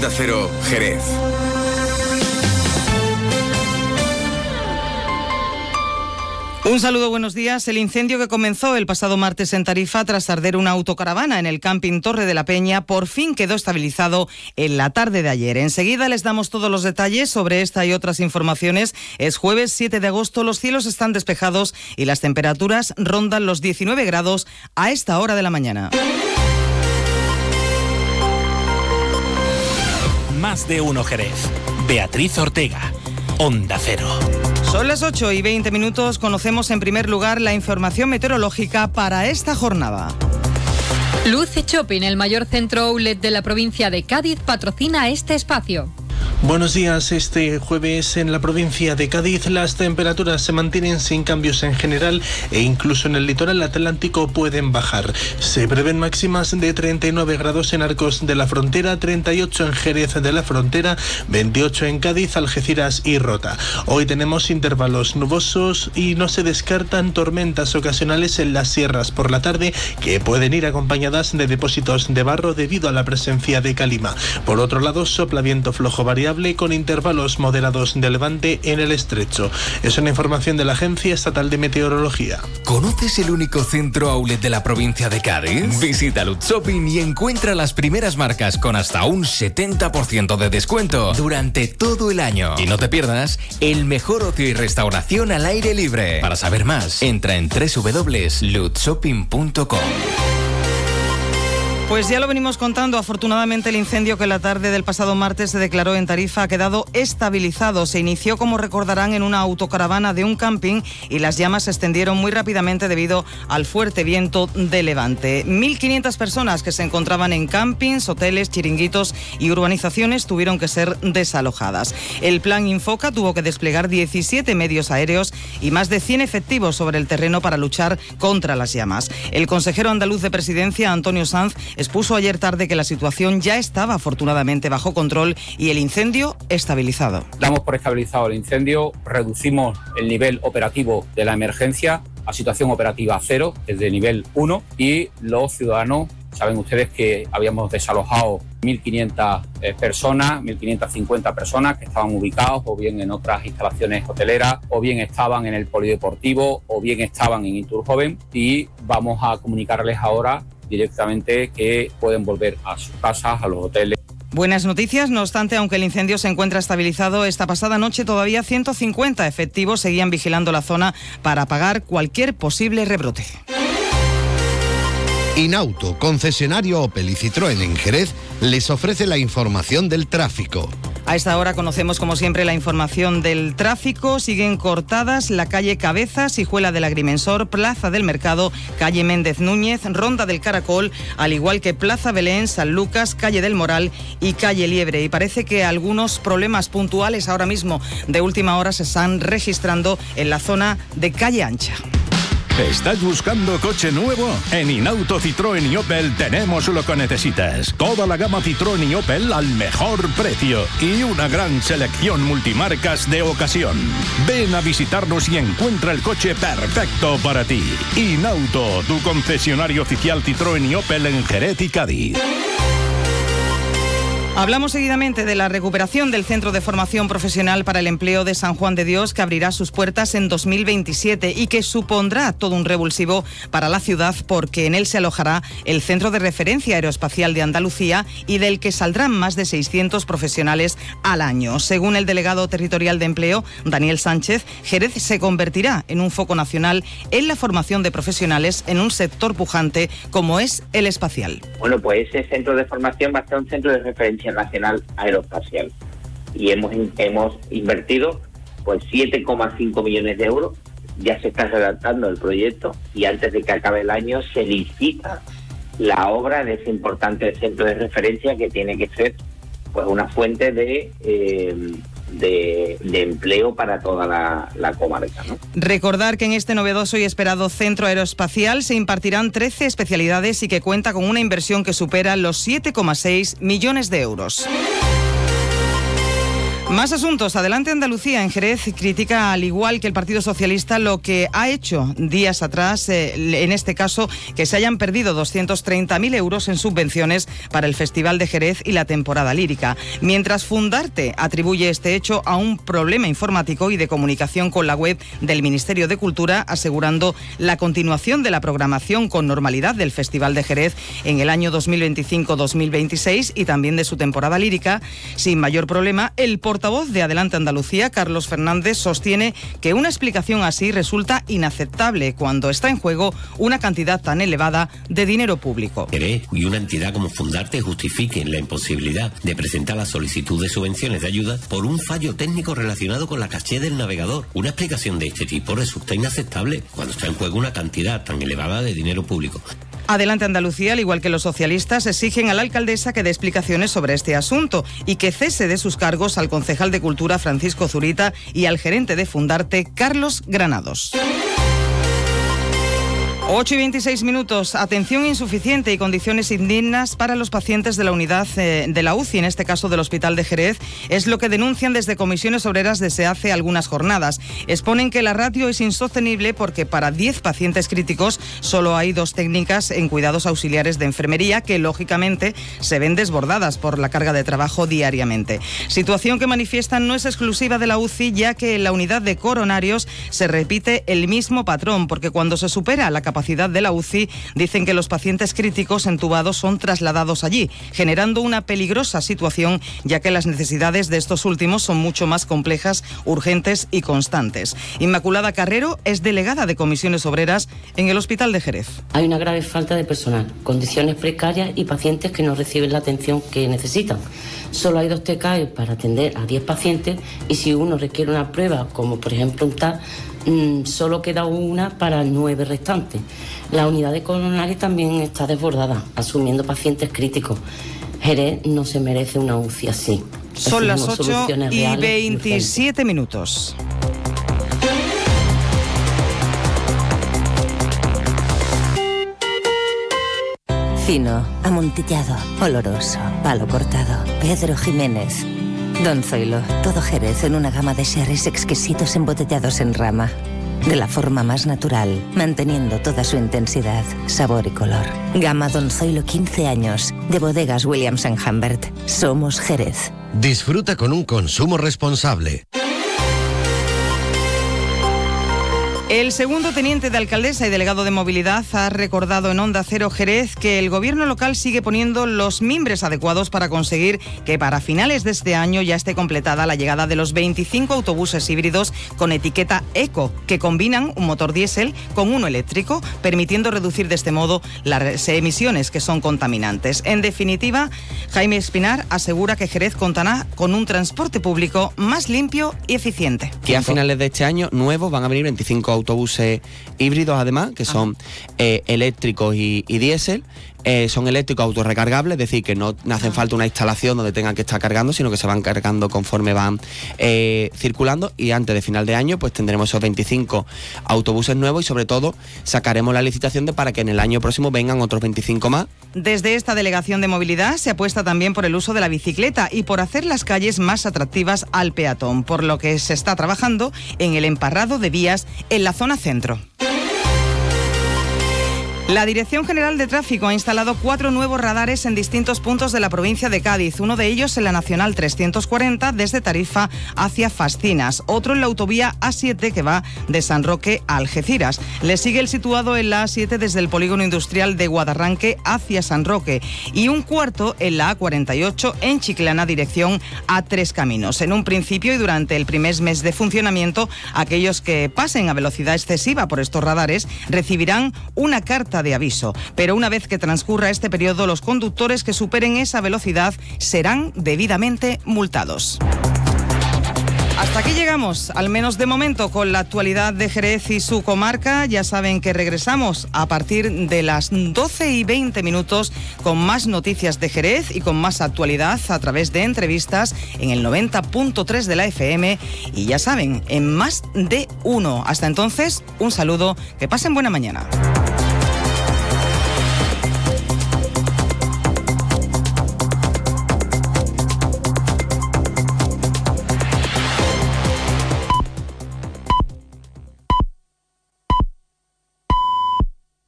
Onda Cero, Jerez. Un saludo, buenos días. El incendio que comenzó el pasado martes en Tarifa tras arder una autocaravana en el camping Torre de la Peña por fin quedó estabilizado en la tarde de ayer. Enseguida les damos todos los detalles sobre esta y otras informaciones. Es jueves 7 de agosto, los cielos están despejados y las temperaturas rondan los 19 grados a esta hora de la mañana. Más de uno Jerez. Beatriz Ortega, Onda Cero. Son las 8:20. Conocemos en primer lugar la información meteorológica para esta jornada. Luce Shopping, el mayor centro outlet de la provincia de Cádiz, patrocina este espacio. Buenos días. Este jueves en la provincia de Cádiz las temperaturas se mantienen sin cambios en general e incluso en el litoral atlántico pueden bajar. Se prevén máximas de 39 grados en Arcos de la Frontera, 38 en Jerez de la Frontera, 28 en Cádiz, Algeciras y Rota. Hoy tenemos intervalos nubosos y no se descartan tormentas ocasionales en las sierras por la tarde que pueden ir acompañadas de depósitos de barro debido a la presencia de calima. Por otro lado, sopla viento flojo variable con intervalos moderados de levante en el estrecho. Es una información de la Agencia Estatal de Meteorología. ¿Conoces el único centro outlet de la provincia de Cádiz? Visita Luce Shopping y encuentra las primeras marcas con hasta un 70% de descuento durante todo el año. Y no te pierdas el mejor ocio y restauración al aire libre. Para saber más, entra en www.luteshopping.com. Pues ya lo venimos contando, afortunadamente el incendio que la tarde del pasado martes se declaró en Tarifa ha quedado estabilizado. Se inició, como recordarán, en una autocaravana de un camping y las llamas se extendieron muy rápidamente debido al fuerte viento de levante. 1.500 personas que se encontraban en campings, hoteles, chiringuitos y urbanizaciones tuvieron que ser desalojadas. El plan Infoca tuvo que desplegar 17 medios aéreos y más de 100 efectivos sobre el terreno para luchar contra las llamas. El consejero andaluz de Presidencia, Antonio Sanz, expuso ayer tarde que la situación ya estaba afortunadamente bajo control y el incendio estabilizado. Damos por estabilizado el incendio, reducimos el nivel operativo de la emergencia a situación operativa 0, desde nivel 1, y los ciudadanos, saben ustedes que habíamos desalojado 1.500 personas, 1.550 personas que estaban ubicados o bien en otras instalaciones hoteleras, o bien estaban en el polideportivo, o bien estaban en Iturjoven, y vamos a comunicarles ahora directamente que pueden volver a sus casas, a los hoteles. Buenas noticias, no obstante, aunque el incendio se encuentra estabilizado, esta pasada noche todavía 150 efectivos seguían vigilando la zona para apagar cualquier posible rebrote. Inauto, concesionario Opel y Citroën en Jerez, les ofrece la información del tráfico. A esta hora conocemos, como siempre, la información del tráfico. Siguen cortadas la calle Cabezas, Hijuela del Agrimensor, Plaza del Mercado, calle Méndez Núñez, Ronda del Caracol, al igual que Plaza Belén, San Lucas, calle del Moral y calle Liebre. Y parece que algunos problemas puntuales ahora mismo de última hora se están registrando en la zona de calle Ancha. ¿Estás buscando coche nuevo? En Inauto, Citroën y Opel tenemos lo que necesitas. Toda la gama Citroën y Opel al mejor precio y una gran selección multimarcas de ocasión. Ven a visitarnos y encuentra el coche perfecto para ti. Inauto, tu concesionario oficial Citroën y Opel en Jerez y Cádiz. Hablamos seguidamente de la recuperación del Centro de Formación Profesional para el Empleo de San Juan de Dios, que abrirá sus puertas en 2027 y que supondrá todo un revulsivo para la ciudad, porque en él se alojará el Centro de Referencia Aeroespacial de Andalucía y del que saldrán más de 600 profesionales al año. Según el delegado territorial de Empleo, Daniel Sánchez, Jerez se convertirá en un foco nacional en la formación de profesionales en un sector pujante como es el espacial. Bueno, pues ese centro de formación va a ser un centro de referencia nacional aeroespacial y hemos invertido pues 7,5 millones de euros. Ya se está redactando el proyecto y antes de que acabe el año se licita la obra de ese importante centro de referencia que tiene que ser pues una fuente de empleo para toda la comarca, ¿no? Recordar que en este novedoso y esperado centro aeroespacial se impartirán 13 especialidades y que cuenta con una inversión que supera los 7,6 millones de euros. Más asuntos. Adelante Andalucía en Jerez critica, al igual que el Partido Socialista, lo que ha hecho días atrás, en este caso, que se hayan perdido 230.000 euros en subvenciones para el Festival de Jerez y la temporada lírica. Mientras Fundarte atribuye este hecho a un problema informático y de comunicación con la web del Ministerio de Cultura, asegurando la continuación de la programación con normalidad del Festival de Jerez en el año 2025-2026 y también de su temporada lírica, sin mayor problema, el portavoz de Adelante Andalucía, Carlos Fernández, sostiene que una explicación así resulta inaceptable cuando está en juego una cantidad tan elevada de dinero público. Y una entidad como Fundarte justifiquen la imposibilidad de presentar la solicitud de subvenciones de ayuda por un fallo técnico relacionado con la caché del navegador. Una explicación de este tipo resulta inaceptable cuando está en juego una cantidad tan elevada de dinero público. Adelante Andalucía, al igual que los socialistas, exigen a la alcaldesa que dé explicaciones sobre este asunto y que cese de sus cargos al concejal de Cultura Francisco Zurita y al gerente de Fundarte, Carlos Granados. 8:26. Atención insuficiente y condiciones indignas para los pacientes de la unidad de la UCI, en este caso del Hospital de Jerez, es lo que denuncian desde Comisiones Obreras desde hace algunas jornadas. Exponen que la ratio es insostenible porque para 10 pacientes críticos solo hay 2 técnicas en cuidados auxiliares de enfermería que, lógicamente, se ven desbordadas por la carga de trabajo diariamente. Situación que manifiestan no es exclusiva de la UCI, ya que en la unidad de coronarios se repite el mismo patrón, porque cuando se supera la capacidad de la UCI, dicen que los pacientes críticos entubados son trasladados allí, generando una peligrosa situación, ya que las necesidades de estos últimos son mucho más complejas, urgentes y constantes. Inmaculada Carrero es delegada de Comisiones Obreras en el Hospital de Jerez. Hay una grave falta de personal, condiciones precarias y pacientes que no reciben la atención que necesitan. Solo hay 2 TKE para atender a 10 pacientes y si uno requiere una prueba, como por ejemplo un TAC, solo queda una para 9 restantes. La unidad de coronarios también está desbordada, asumiendo pacientes críticos. Jerez no se merece una UCI así. Son las 8:27. Fino, amontillado, oloroso, palo cortado. Pedro Jiménez. Don Zoilo, todo Jerez en una gama de sherries exquisitos embotellados en rama. De la forma más natural, manteniendo toda su intensidad, sabor y color. Gama Don Zoilo 15 años, de bodegas Williams & Humbert. Somos Jerez. Disfruta con un consumo responsable. El segundo teniente de alcaldesa y delegado de movilidad ha recordado en Onda Cero Jerez que el gobierno local sigue poniendo los mimbres adecuados para conseguir que para finales de este año ya esté completada la llegada de los 25 autobuses híbridos con etiqueta eco, que combinan un motor diésel con uno eléctrico, permitiendo reducir de este modo las emisiones que son contaminantes. En definitiva, Jaime Espinar asegura que Jerez contará con un transporte público más limpio y eficiente. Que a finales de este año nuevos van a venir 25 autobuses híbridos, además, que son eléctricos y diésel. Son eléctricos autorrecargables, es decir, que no hacen falta una instalación donde tengan que estar cargando, sino que se van cargando conforme van circulando, y antes de final de año pues tendremos esos 25 autobuses nuevos y sobre todo sacaremos la licitación para que en el año próximo vengan otros 25 más. Desde esta delegación de movilidad se apuesta también por el uso de la bicicleta y por hacer las calles más atractivas al peatón, por lo que se está trabajando en el emparrado de vías en la zona centro. La Dirección General de Tráfico ha instalado 4 nuevos radares en distintos puntos de la provincia de Cádiz. Uno de ellos en la Nacional 340 desde Tarifa hacia Fascinas. Otro en la autovía A7 que va de San Roque a Algeciras. Le sigue el situado en la A7 desde el polígono industrial de Guadarranque hacia San Roque. Y un cuarto en la A48 en Chiclana dirección a Tres Caminos. En un principio y durante el primer mes de funcionamiento, aquellos que pasen a velocidad excesiva por estos radares recibirán una carta de aviso, pero una vez que transcurra este periodo, los conductores que superen esa velocidad serán debidamente multados. Hasta aquí llegamos, al menos de momento, con la actualidad de Jerez y su comarca. Ya saben que regresamos a partir de las 12:20 con más noticias de Jerez y con más actualidad a través de entrevistas en el 90.3 de la FM y ya saben, en Más de Uno. Hasta entonces, un saludo, que pasen buena mañana.